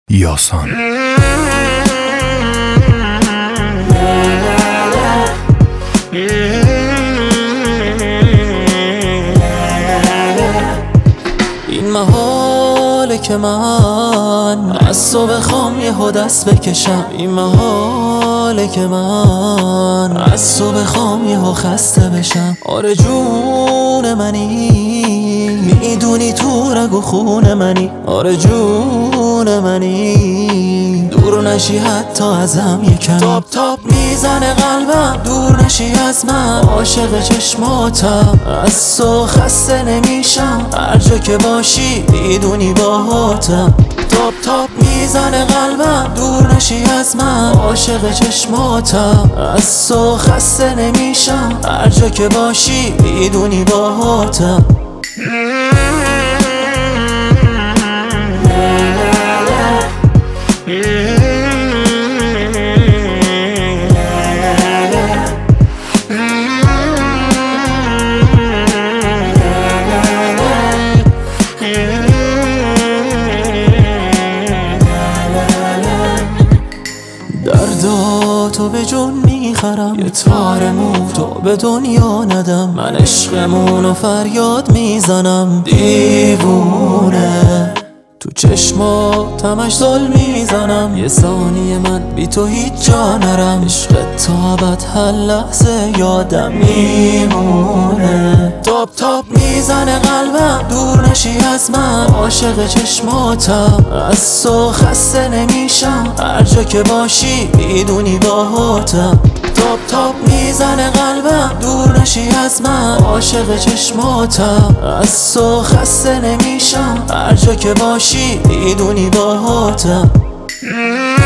یاسان. این محاله که من از تو بخوام یهو دست بکشم، این محاله که من از تو بخوام یهو خسته بشم. آره جون منی، میدونی تو رگ و خون منی. آره جون منی، دور نشی حتی ازم یکم. تاپ تاپ میزنه قلبم، دور نشی از من. عاشق چشماتم، از تو خسته نمیشم. هر جا که باشی میدونی باهاتم. تاپ تاپ میزنه قلبم، دور نشی از من. عاشق چشماتم، از تو خسته نمیشم. هر جا که باشی میدونی باهاتم. درداتو به جون میخرم، یه تار مو تو به دنیا ندم. من عشقمونو فریاد میزنم، دیوونه تو چشماتمش زل میزنم. یه ثانیه من بی تو هیچ جا نرم. عشق تا ابد هر لحظه یادم میمونه. تاپ تاپ میزنه قلبم، دور نشی از من. عاشق چشماتم، از تو خسته نمیشم. هر جا که باشی میدونی باهاتم. تاپ تاپ میزنه قلبم، دور نشی از من. عاشق چشماتم، از تو خسته نمیشم. هر جا که باشی میدونی باهاتم.